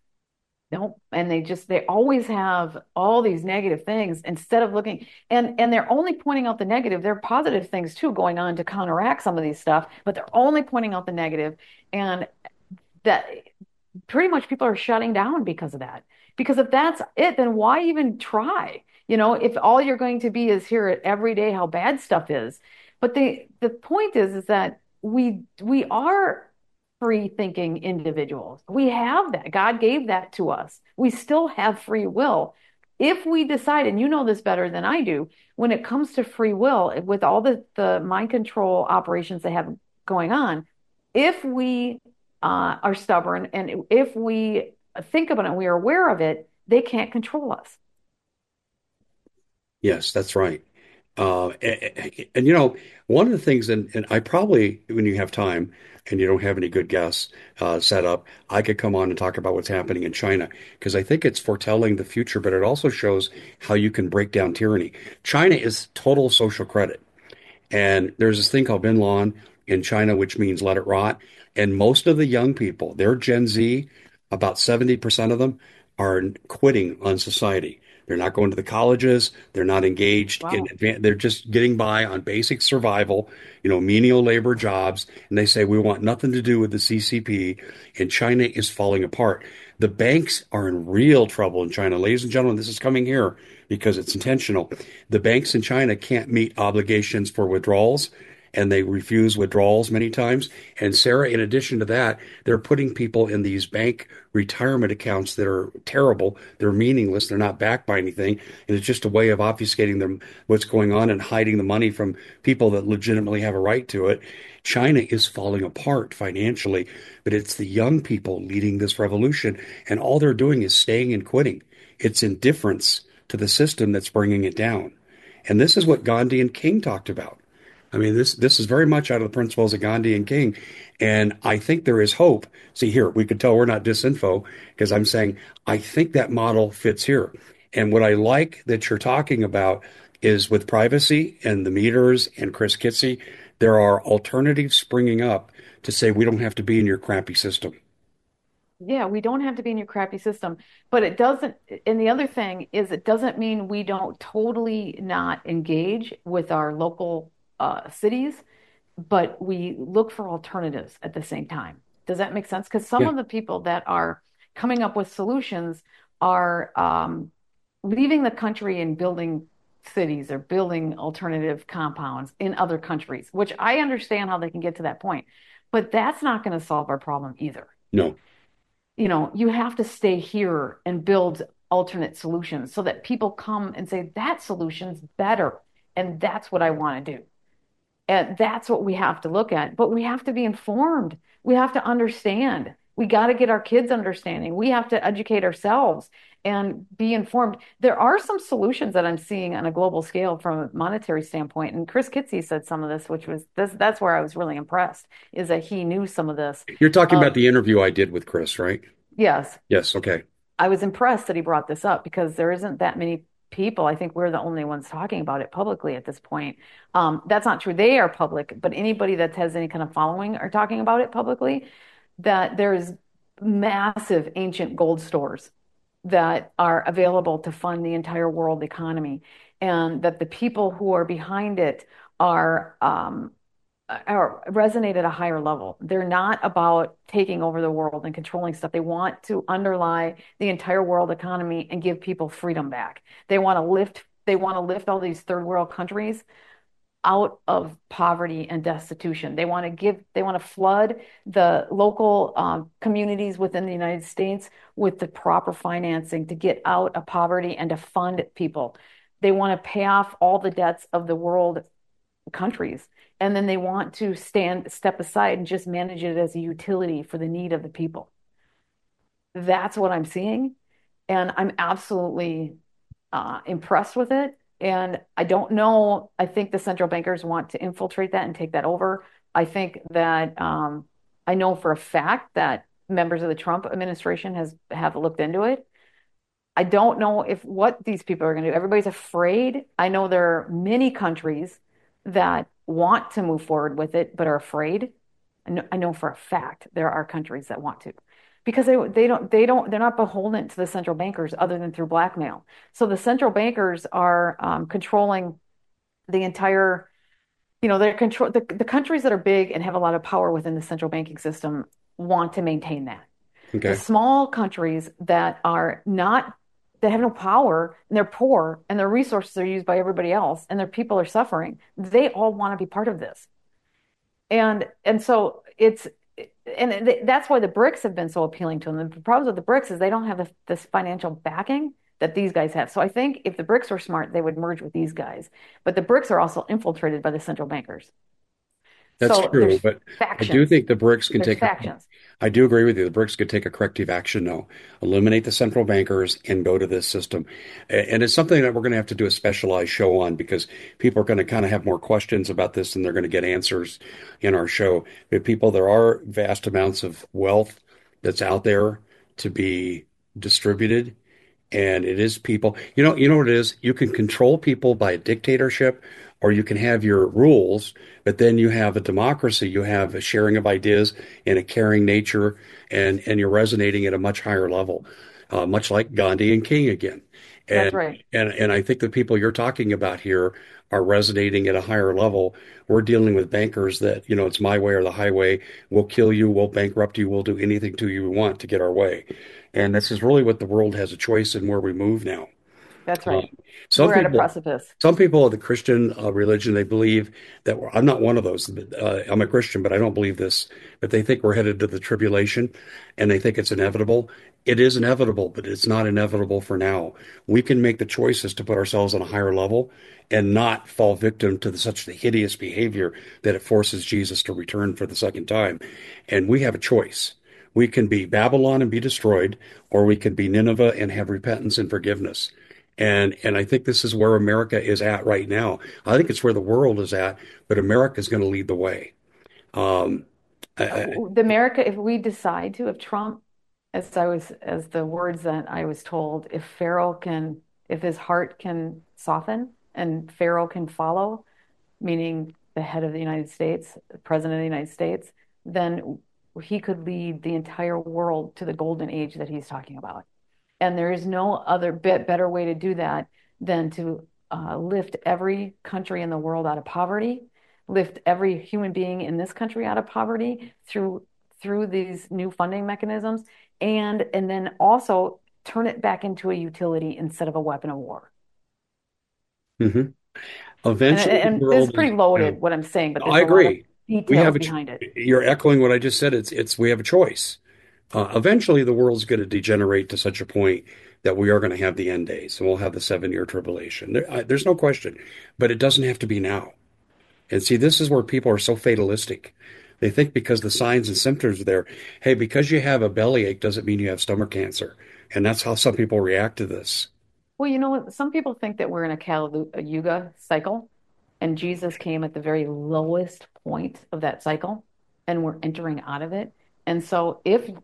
Nope. And they always have all these negative things instead of looking, and they're only pointing out the negative. There are positive things too going on to counteract some of these stuff, but they're only pointing out the negative. And that pretty much people are shutting down because of that. Because if that's it, then why even try? If all you're going to be is hear it every day how bad stuff is. But the point is that we are free thinking individuals. We have that. God gave that to us. We still have free will. If we decide, and you know this better than I do, when it comes to free will, with all the mind control operations they have going on, if we are stubborn and if we think about it and we are aware of it, they can't control us. Yes, that's right. And, one of the things, and I probably, when you have time and you don't have any good guests set up, I could come on and talk about what's happening in China because I think it's foretelling the future, but it also shows how you can break down tyranny. China is total social credit. And there's this thing called Bin Laden in China, which means let it rot. And most of the young people, they're Gen Z, about 70% of them are quitting on society. They're not going to the colleges. They're not engaged in Wow. they're just getting by on basic survival, menial labor jobs. And they say, we want nothing to do with the CCP. And China is falling apart. The banks are in real trouble in China. Ladies and gentlemen, this is coming here because it's intentional. The banks in China can't meet obligations for withdrawals, and they refuse withdrawals many times. And Sarah, in addition to that, they're putting people in these bank retirement accounts that are terrible. They're meaningless. They're not backed by anything. And it's just a way of obfuscating them what's going on and hiding the money from people that legitimately have a right to it. China is falling apart financially, but it's the young people leading this revolution, and all they're doing is staying and quitting. It's indifference to the system that's bringing it down. And this is what Gandhi and King talked about. I mean, this is very much out of the principles of Gandhi and King, and I think there is hope. See here, we could tell we're not disinfo because I'm saying I think that model fits here. And what I like that you're talking about is with privacy and the meters and Chris Kitsy, there are alternatives springing up to say we don't have to be in your crappy system. Yeah, we don't have to be in your crappy system, but it doesn't. And the other thing is, it doesn't mean we don't totally not engage with our local cities, but we look for alternatives at the same time. Does that make sense? Because some Yeah, of the people that are coming up with solutions are leaving the country and building cities or building alternative compounds in other countries, which I understand how they can get to that point, but that's not going to solve our problem either. no. You have to stay here and build alternate solutions so that people come and say, that solution's better. And that's what I want to do. And that's what we have to look at. But we have to be informed. We have to understand. We got to get our kids understanding. We have to educate ourselves and be informed. There are some solutions that I'm seeing on a global scale from a monetary standpoint. And Chris Kitsy said some of this, which was that's where I was really impressed, is that he knew some of this. You're talking about Um, the interview I did with Chris, right? yes, Yes, okay. I was impressed that he brought this up because there isn't that many people. I think we're the only ones talking about it publicly at this point. That's not true. They are public, but anybody that has any kind of following are talking about it publicly. That there's massive ancient gold stores that are available to fund the entire world economy, and that the people who are behind it are resonate at a higher level. They're not about taking over the world and controlling stuff. They want to underlie the entire world economy and give people freedom back. They want to lift all these third world countries out of poverty and destitution. They want to flood the local communities within the United States with the proper financing to get out of poverty and to fund people. They want to pay off all the debts of the world countries. And then they want to step aside and just manage it as a utility for the need of the people. That's what I'm seeing. And I'm absolutely impressed with it. And I don't know. I think the central bankers want to infiltrate that and take that over. I think that I know for a fact that members of the Trump administration have looked into it. I don't know if what these people are going to do. Everybody's afraid. I know there are many countries that want to move forward with it, but are afraid. I know for a fact there are countries that want to because they're not beholden to the central bankers other than through blackmail. So the central bankers are controlling the entire, they're control the countries that are big and have a lot of power within the central banking system want to maintain that. The Okay. small countries that have no power and they're poor and their resources are used by everybody else and their people are suffering, they all want to be part of this. And so that's why the BRICS have been so appealing to them. The problem with the BRICS is they don't have this financial backing that these guys have. So I think if the BRICS were smart, they would merge with these guys. But the BRICS are also infiltrated by the central bankers. That's So true, there's but I do factions. think the BRICS can There's take factions. I do agree with you. The BRICS could take a corrective action now, eliminate the central bankers and go to this system. And it's something that we're going to have to do a specialized show on because people are going to kind of have more questions about this and they're going to get answers in our show. But people, there are vast amounts of wealth that's out there to be distributed. And it is people, you know what it is? You can control people by a dictatorship, or you can have your rules, but then you have a democracy, you have a sharing of ideas and a caring nature, and you're resonating at a much higher level, much like Gandhi and King again. That's And right. and I think the people you're talking about here are resonating at a higher level. We're dealing with bankers that, it's my way or the highway. We'll kill you, we'll bankrupt you, we'll do anything to you we want to get our way. And this is really what the world has a choice in where we move now. That's Um, right. some We're at a people, precipice. some people of the Christian religion, they believe that I'm not one of those. I'm a Christian, but I don't believe this. But they think we're headed to the tribulation, and they think it's inevitable. It is inevitable, but it's not inevitable for now. We can make the choices to put ourselves on a higher level and not fall victim to such the hideous behavior that it forces Jesus to return for the second time. And we have a choice. We can be Babylon and be destroyed, or we can be Nineveh and have repentance and forgiveness. And I think this is where America is at right now. I think it's where the world is at, but America is going to lead the way. Um, I, The America, if we decide to, if Trump, as the words that I was told, if Pharaoh can, if his heart can soften and Pharaoh can follow, meaning the head of the United States, the president of the United States, then he could lead the entire world to the golden age that he's talking about. And there is no other better way to do that than to lift every country in the world out of poverty, lift every human being in this country out of poverty through these new funding mechanisms, and then also turn it back into a utility instead of a weapon of war. mhm. And, Eventually, the and this is world is. pretty loaded what I'm saying, but there's I a lot of agree. We details have a. behind it. You're echoing what I just said. It's we have a choice. Eventually, the world's going to degenerate to such a point that we are going to have the end days, and we'll have the 7 year tribulation. There's no question, but it doesn't have to be now. And see, this is where people are so fatalistic. They think because the signs and symptoms are there, hey, because you have a bellyache doesn't mean you have stomach cancer. And that's how some people react to this. Well, you know what? Some people think that we're in a Kali Yuga cycle, and Jesus came at the very lowest point of that cycle, and we're entering out of it. And so,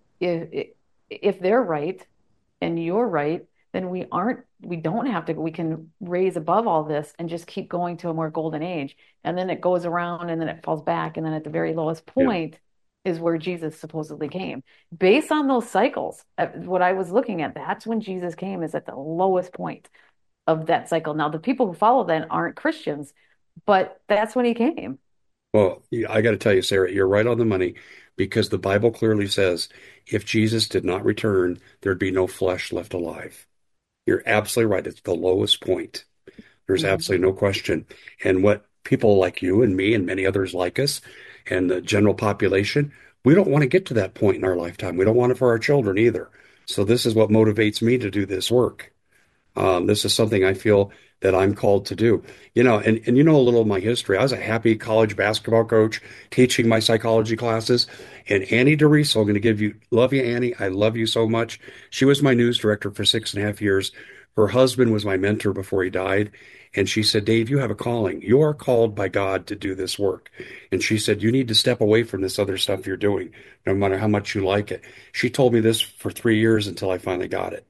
if they're right and you're right, then we don't have to, we can raise above all this and just keep going to a more golden age. And then it goes around and then it falls back. And then at the very lowest Yeah. point is where Jesus supposedly came. Based on those cycles, what I was looking at, that's when Jesus came, is at the lowest point of that cycle. Now, the people who follow that aren't Christians, but that's when he came. Well, I got to tell you, Sarah, you're right on the money because the Bible clearly says if Jesus did not return, there'd be no flesh left alive. You're absolutely right. It's the lowest point. There's Mhm. absolutely no question. And what people like you and me and many others like us and the general population, we don't want to get to that point in our lifetime. We don't want it for our children either. So this is what motivates me to do this work. This is something I feel that I'm called to do. And you know a little of my history. I was a happy college basketball coach teaching my psychology classes. And Annie DeRiso, I'm going to love you, Annie. I love you so much. She was my news director for 6.5 years. Her husband was my mentor before he died. And she said, Dave, you have a calling. You are called by God to do this work. And she said, you need to step away from this other stuff you're doing, no matter how much you like it. She told me this for 3 years until I finally got it.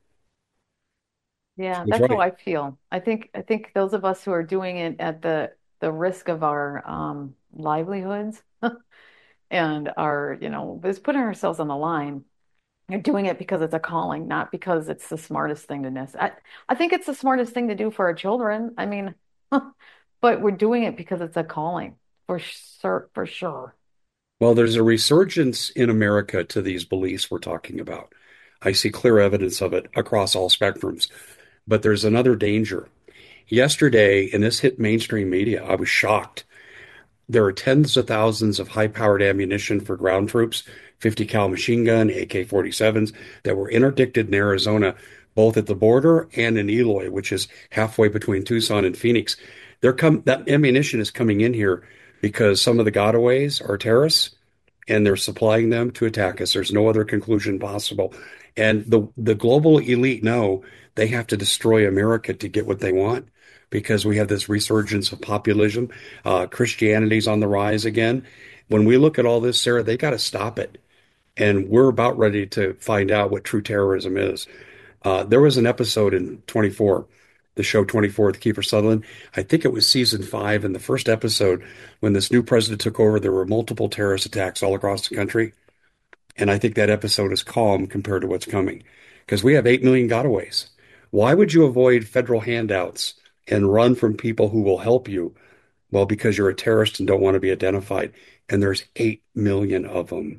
She Yeah, was that's how right. I feel. I think those of us who are doing it at the risk of our livelihoods and are, just putting ourselves on the line, are doing it because it's a calling, not because it's the smartest thing to do. I think it's the smartest thing to do for our children. I mean, but we're doing it because it's a calling for sure, for sure. Well, there's a resurgence in America to these beliefs we're talking about. I see clear evidence of it across all spectrums. But there's another danger. Yesterday, and this hit mainstream media, I was shocked. There are tens of thousands of high-powered ammunition for ground troops, 50 cal machine gun, AK-47s that were interdicted in Arizona, both at the border and in Eloy, which is halfway between Tucson and Phoenix. That ammunition is coming in here because some of the gotaways are terrorists and they're supplying them to attack us. There's no other conclusion possible. And the global elite know they have to destroy America to get what they want because we have this resurgence of populism. Christianity's on the rise again. When we look at all this, Sarah, they got to stop it. And we're about ready to find out what true terrorism is. There was an episode in 24, the show 24 with Kiefer Sutherland. I think it was season 5. In the first episode, when this new president took over, there were multiple terrorist attacks all across the country. And I think that episode is calm compared to what's coming because we have 8 million gotaways. Why would you avoid federal handouts and run from people who will help you? Well, because you're a terrorist and don't want to be identified. And there's 8 million of them.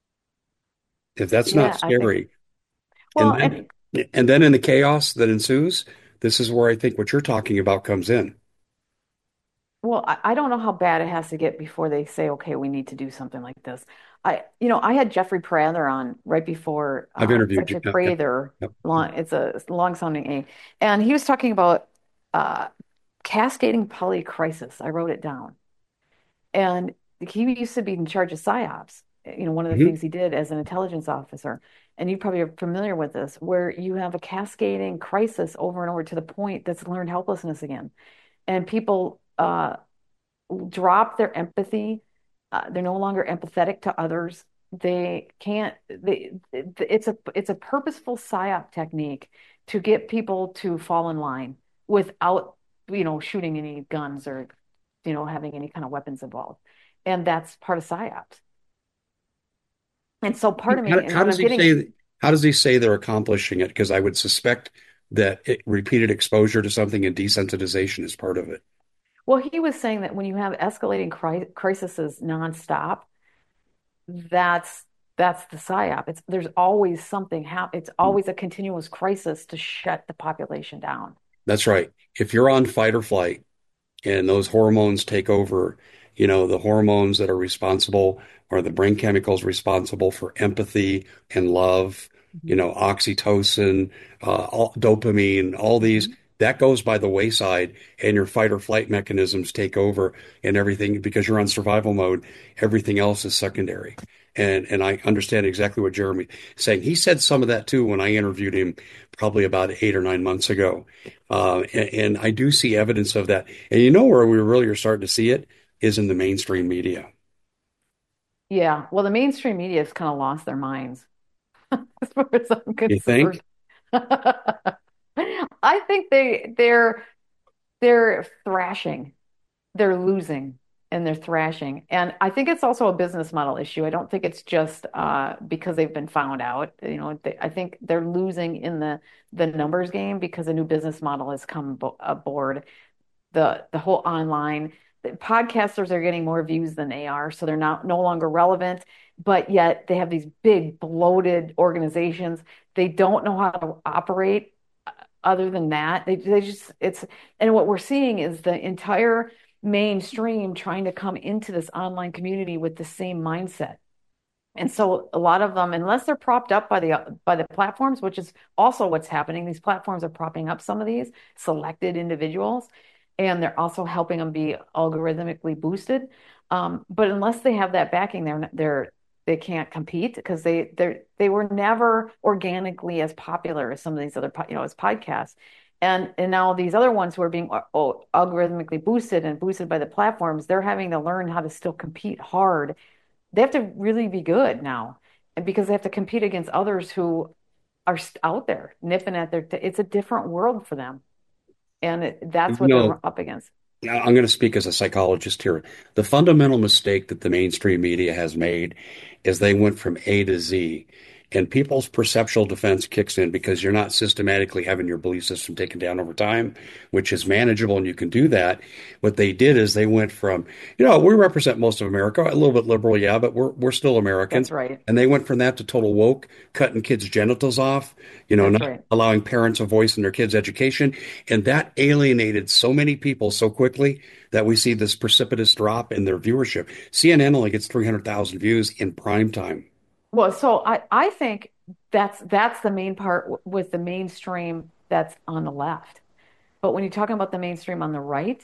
If that's not Yeah, I think. scary, and Well, and then in the chaos that ensues, this is where I think what you're talking about comes in. Well, I don't know how bad it has to get before they say, okay, we need to do something like this. I had Jeffrey Prather on right before I've interviewed you. Jeffrey Yep, yep, Prather, yep. it's a long sounding name, and he was talking about uh, cascading polycrisis. I wrote it down, and he used to be in charge of PSYOPs, one of the Hmm. things he did as an intelligence officer. And you probably are familiar with this, where you have a cascading crisis over and over to the point that's learned helplessness again. And people drop their empathy. They're no longer empathetic to others. They can't. It's a purposeful psyop technique to get people to fall in line without shooting any guns or having any kind of weapons involved, and that's part of psyops. And so part of me, and How what does I'm he getting, say? How does he say they're accomplishing it? Because I would suspect that repeated exposure to something and desensitization is part of it. well, he was saying that when you have escalating crises nonstop, that's that's the psyop. There's always something it's always a continuous crisis to shut the population down. That's right. If you're on fight or flight, and those hormones take over, the hormones that are responsible or the brain chemicals responsible for empathy and love, Mhm. oxytocin, dopamine, all these, Mhm. that goes by the wayside and your fight or flight mechanisms take over and everything because you're on survival mode. Everything else is secondary. And I understand exactly what Jeremy is saying. He said some of that too when I interviewed him probably about 8 or 9 months ago. And I do see evidence of that. And where we really are starting to see it is in the mainstream media. Yeah, well, the mainstream media has kind of lost their minds as far as I'm You concerned. think? I think they're thrashing. They're losing and they're thrashing. And I think it's also a business model issue. I don't think it's just because they've been found out. I think they're losing in the numbers game because a new business model has come aboard. The whole online the podcasters are getting more views than they are, so they're not no longer relevant. But yet they have these big bloated organizations. They don't know how to operate other than that. They just it's and what we're seeing is the entire mainstream trying to come into this online community with the same mindset. And so a lot of them, unless they're propped up by the platforms, which is also what's happening, these platforms are propping up some of these selected individuals, and they're also helping them be algorithmically boosted. But unless they have that backing, they can't compete because they were never organically as popular as some of these other as podcasts. And now these other ones who are being algorithmically boosted and boosted by the platforms, they're having to learn how to still compete hard. They have to really be good now, and because they have to compete against others who are out there nipping at it's a different world for them, and You that's what they're know, up against. I'm going to speak as a psychologist here. The fundamental mistake that the mainstream media has made is they went from A to Z, and people's perceptual defense kicks in because you're not systematically having your belief system taken down over time, which is manageable, and you can do that. What they did is they went from, we represent most of America, a little bit liberal, yeah, but we're still Americans. That's right. And they went from that to total woke, cutting kids' genitals off, That's not right. allowing parents a voice in their kids' education. And that alienated so many people so quickly that we see this precipitous drop in their viewership. CNN only gets 300,000 views in prime time. Well, so I think that's the main part with the mainstream that's on the left. But when you're talking about the mainstream on the right,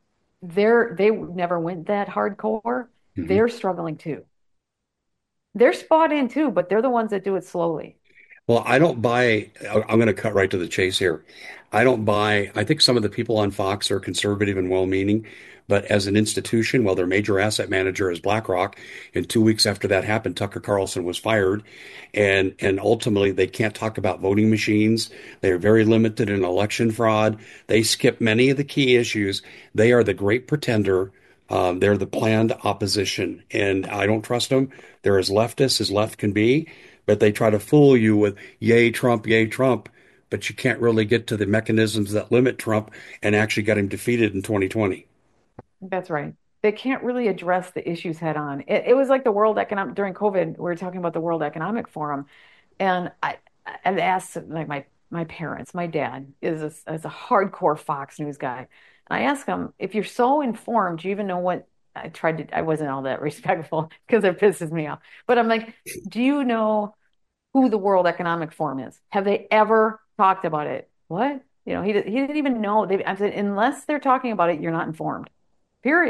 they never went that hardcore. Mhm. They're struggling too. They're spot in too, but they're the ones that do it slowly. Well, I don't buy, I'm going to cut right to the chase here. I think some of the people on Fox are conservative and well-meaning, but as an institution, well, their major asset manager is BlackRock. And 2 weeks after that happened, Tucker Carlson was fired. And ultimately, they can't talk about voting machines. They're very limited in election fraud. They skip many of the key issues. They are the great pretender. They're the planned opposition, and I don't trust them. They're as leftist as left can be, but they try to fool you with yay, Trump, but you can't really get to the mechanisms that limit Trump and actually got him defeated in 2020. That's right. They can't really address the issues head on. It was like the World Economic during COVID, we were talking about the World Economic Forum, and I asked like my parents, my dad is a hardcore Fox News guy. And I asked him, if you're so informed, do you even know what I wasn't all that respectful because it pisses me off. But I'm like, do you know who the World Economic Forum is? Have they ever talked about it? What? He didn't even know. I said, unless they're talking about it, you're not informed. Period.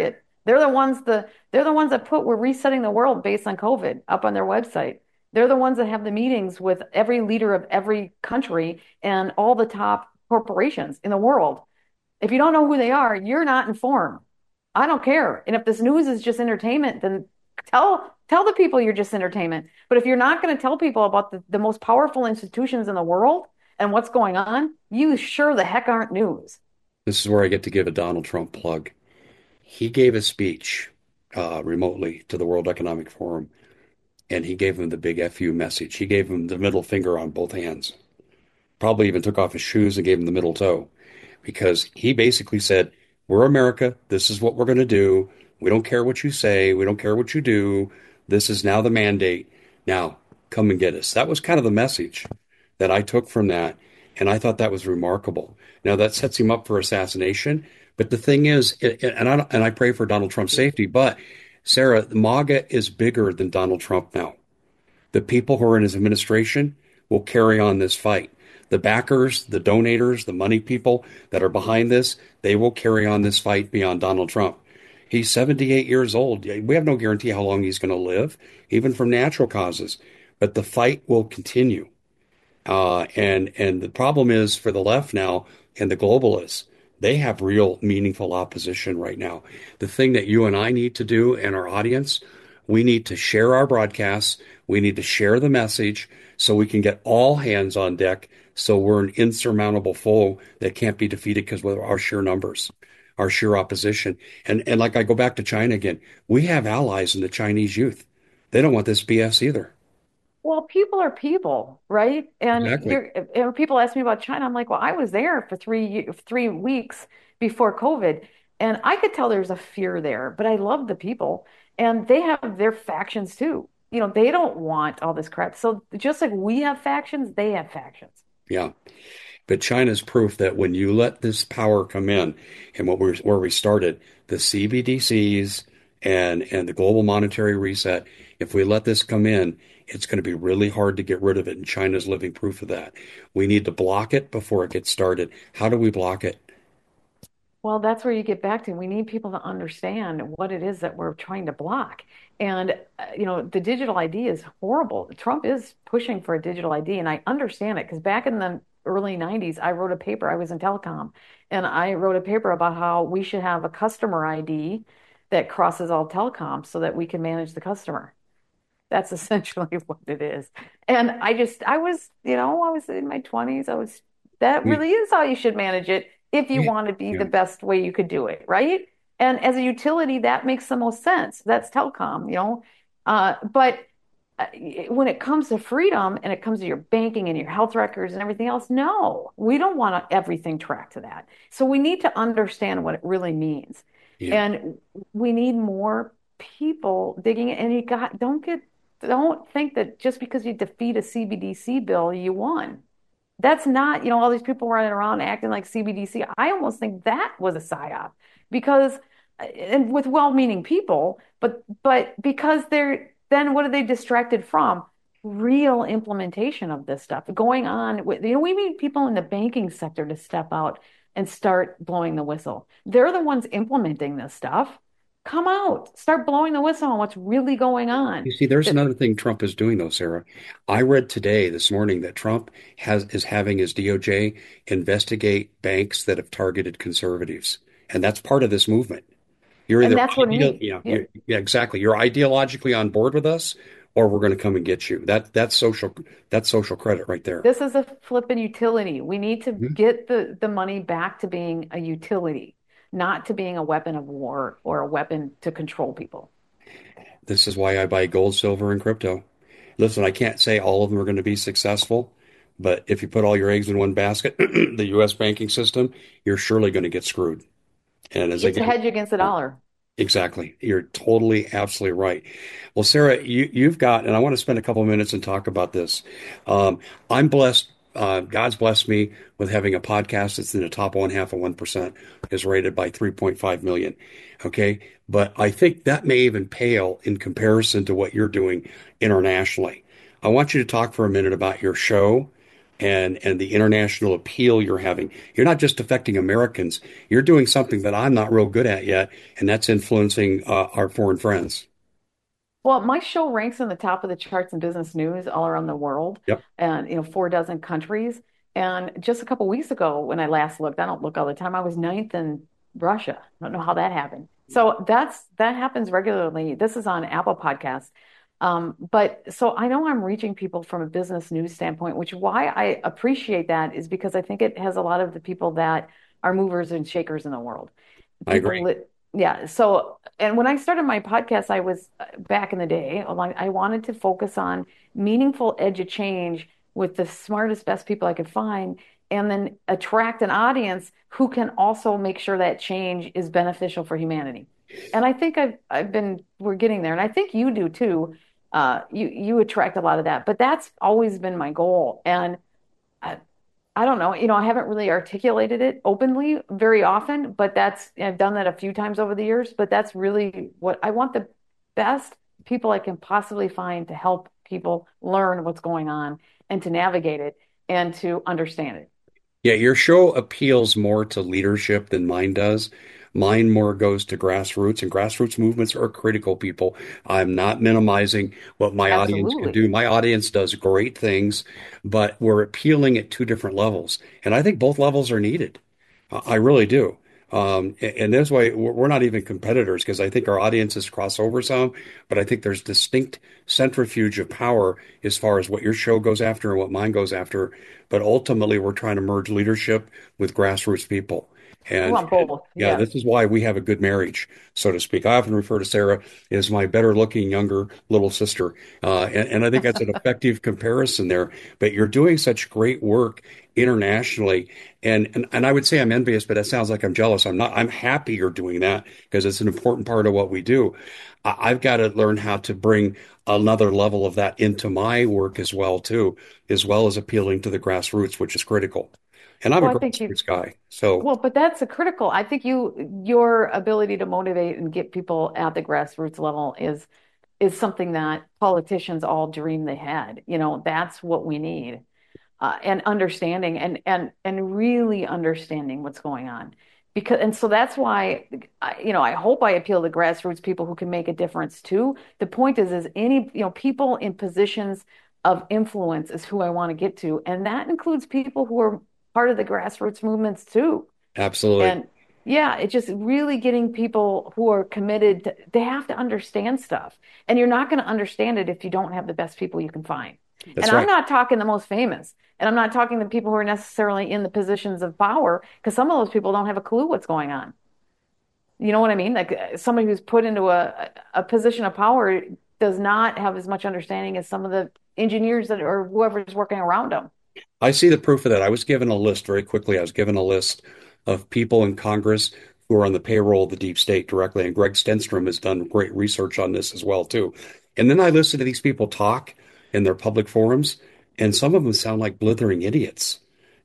They're the ones that put we're resetting the world based on COVID up on their website. They're the ones that have the meetings with every leader of every country and all the top corporations in the world. If you don't know who they are, you're not informed. I don't care. And if this news is just entertainment, then tell the people you're just entertainment. But if you're not going to tell people about the most powerful institutions in the world and what's going on, you sure the heck aren't news. This is where I get to give a Donald Trump plug. He gave a speech remotely to the World Economic Forum, and he gave him the big FU message. He gave him the middle finger on both hands. Probably even took off his shoes and gave him the middle toe because he basically said, "We're America. This is what we're going to do. We don't care what you say. We don't care what you do. This is now the mandate. Now, come and get us." That was kind of the message that I took from that. And I thought that was remarkable. Now, that sets him up for assassination. But the thing is, and I pray for Donald Trump's safety, but Sarah, MAGA is bigger than Donald Trump now. The people who are in his administration will carry on this fight. The backers, the donators, the money people that are behind this, they will carry on this fight beyond Donald Trump. He's 78 years old. We have no guarantee how long he's going to live, even from natural causes. But the fight will continue. And the problem is for the left now and the globalists, they have real meaningful opposition right now. The thing that you and I need to do and our audience, we need to share our broadcasts. We need to share the message so we can get all hands on deck. So we're an insurmountable foe that can't be defeated because of our sheer numbers, our sheer opposition. And like I go back to China again, we have allies in the Chinese youth. They don't want this BS either. Well, people are people, right? Exactly. And when people ask me about China, I'm like, well, I was there for 3 weeks before COVID, and I could tell there's a fear there, but I love the people, and they have their factions too. They don't want all this crap. So just like we have factions, they have factions. Yeah. But China's proof that when you let this power come in, and where we started, the CBDCs and the global monetary reset, if we let this come in, it's going to be really hard to get rid of it. And China's living proof of that. We need to block it before it gets started. How do we block it? Well, that's where you get back to. We need people to understand what it is that we're trying to block. And, the digital ID is horrible. Trump is pushing for a digital ID, and I understand it because back in the early 90s, I wrote a paper. I was in telecom, and I wrote a paper about how we should have a customer ID that crosses all telecoms so that we can manage the customer. That's essentially what it is. And I was in my 20s. That We, really is how you should manage it if you yeah, want to be yeah. the best way you could do it, right? And as a utility, that makes the most sense. That's telecom. But when it comes to freedom and it comes to your banking and your health records and everything else, no, we don't want everything tracked to that. So we need to understand what it really means. Yeah. And we need more people digging in. And don't think that just because you defeat a CBDC bill, you won. That's not, all these people running around acting like CBDC. I almost think that was a psyop because, and with well-meaning people, but because then what are they distracted from? Real implementation of this stuff going on with, we need people in the banking sector to step out and start blowing the whistle. They're the ones implementing this stuff. Come out, start blowing the whistle on what's really going on. You see, there's another thing Trump is doing, though, Sarah. I read today, this morning, that Trump is having his DOJ investigate banks that have targeted conservatives, and that's part of this movement. You're And either that's what I ideal, mean. Yeah. yeah, exactly. You're ideologically on board with us, or we're going to come and get you. That's social credit right there. This is a flipping utility. We need to Mhm. get the money back to being a utility, not to being a weapon of war or a weapon to control people. This is why I buy gold, silver, and crypto. Listen, I can't say all of them are going to be successful, but if you put all your eggs in one basket, the U.S. banking system, you're surely going to get screwed. And as It's a again, hedge against the dollar. exactly, you're totally, absolutely right. Well, Sarah, you've got, and I want to spend a couple of minutes and talk about this. I'm blessed. God's blessed me with having a podcast that's in the top one half of 1%, is rated by 3.5 million. Okay. But I think that may even pale in comparison to what you're doing internationally. I want you to talk for a minute about your show and the international appeal you're having. You're not just affecting Americans. You're doing something that I'm not real good at yet, and that's influencing our foreign friends. Well, my show ranks in the top of the charts in business news all around the world, Yep, and 4 dozen countries. And just a couple weeks ago, when I last looked, I don't look all the time. I was ninth in Russia. I don't know how that happened. So that happens regularly. This is on Apple Podcasts. But so I know I'm reaching people from a business news standpoint, which why I appreciate that is because I think it has a lot of the people that are movers and shakers in the world. I People agree. li Yeah. So, and when I started my podcast, I was back in the day, I wanted to focus on meaningful edge of change with the smartest, best people I could find, and then attract an audience who can also make sure that change is beneficial for humanity. And I think we're getting there. And I think you do too. You attract a lot of that, but that's always been my goal. And I, I don't know, I haven't really articulated it openly very often, but I've done that a few times over the years, but that's really what I want: the best people I can possibly find to help people learn what's going on and to navigate it and to understand it. Yeah, your show appeals more to leadership than mine does. Mine more goes to grassroots, and grassroots movements are critical, people. I'm not minimizing what my audience can Absolutely. do. My audience does great things, but we're appealing at two different levels. And I think both levels are needed. I really do. And that's why we're not even competitors because I think our audiences cross over some, but I think there's distinct centrifuge of power as far as what your show goes after and what mine goes after. But ultimately, we're trying to merge leadership with grassroots people. We And, want both. yeah, Yes. this is why we have a good marriage, so to speak. I often refer to Sarah as my better looking younger little sister. And I think that's an effective comparison there. But you're doing such great work internationally. And I would say I'm envious, but that sounds like I'm jealous. I'm not. I'm happy you're doing that because it's an important part of what we do. I've got to learn how to bring another level of that into my work as well, too, as well as appealing to the grassroots, which is critical. And I'm a Well, I think you grassroots guy. So Well, but that's a critical. I think your ability to motivate and get people at the grassroots level is something that politicians all dream they had. That's what we need. And understanding and really understanding what's going on. And so that's why I hope I appeal to grassroots people who can make a difference too. The point is any, people in positions of influence is who I want to get to. And that includes people who are part of the grassroots movements too. absolutely. And yeah, it's just really getting people who are committed they have to understand stuff. And you're not going to understand it if you don't have the best people you can find. And That's I'm right. not talking the most famous. And I'm not talking the people who are necessarily in the positions of power, because some of those people don't have a clue what's going on. You know what I mean? Like somebody who's put into a position of power does not have as much understanding as some of the engineers that or whoever's working around them. I see the proof of that. I was given a list very quickly. I was given a list of people in Congress who are on the payroll of the deep state directly, and Greg Stenstrom has done great research on this as well too. And then I listen to these people talk in their public forums, and some of them sound like blithering idiots.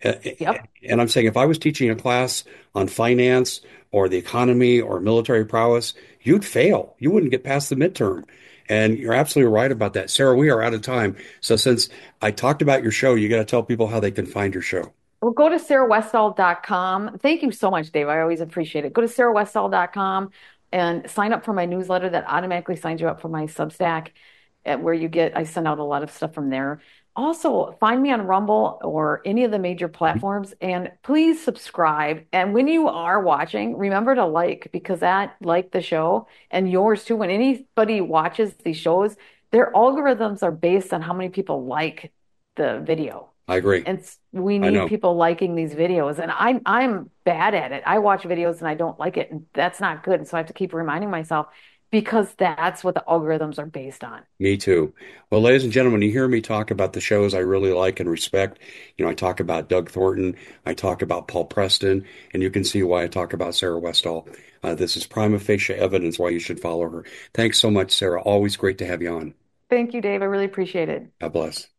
Yep. And I'm saying if I was teaching a class on finance or the economy or military prowess, you'd fail. You wouldn't get past the midterm. And you're absolutely right about that. Sarah, we are out of time. So since I talked about your show, you got to tell people how they can find your show. Well, go to sarahwestall.com. Thank you so much, Dave. I always appreciate it. Go to sarahwestall.com and sign up for my newsletter that automatically signs you up for my Substack, where I send out a lot of stuff from there. Also, find me on Rumble or any of the major platforms and please subscribe. And when you are watching, remember to because like the show and yours too. When anybody watches these shows, their algorithms are based on how many people like the video. I agree. And we I need know. people liking these videos. And I'm bad at it. I watch videos and I don't like it, and that's not good. And so I have to keep reminding myself because that's what the algorithms are based on. Me too. Well, ladies and gentlemen, you hear me talk about the shows I really like and respect. I talk about Doug Thornton, I talk about Paul Preston, and you can see why I talk about Sarah Westall. This is prima facie evidence why you should follow her. Thanks so much, Sarah. Always great to have you on. Thank you, Dave. I really appreciate it. God bless.